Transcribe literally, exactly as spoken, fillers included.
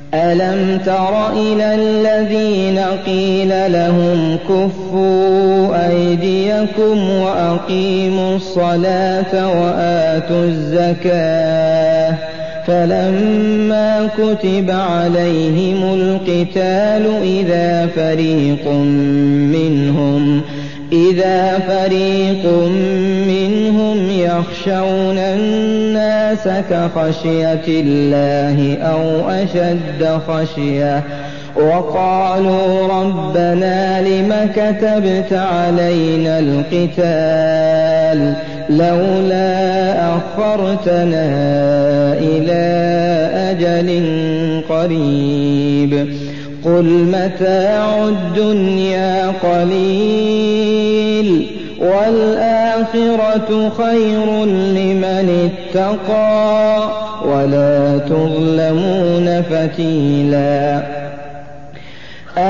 ألم تر إلى الذين قيل لهم كفوا أيديكم وأقيموا الصلاة وآتوا الزكاة فلما كتب عليهم القتال إذا فريق منهم إذا فريق منهم يخشون الناس كخشية الله أو أشد خشية وقالوا ربنا لم كتبت علينا القتال لولا أخرتنا إلى أجل قريب قل متاع الدنيا قليل والآخرة خير لمن اتقى ولا تظلمون فتيلا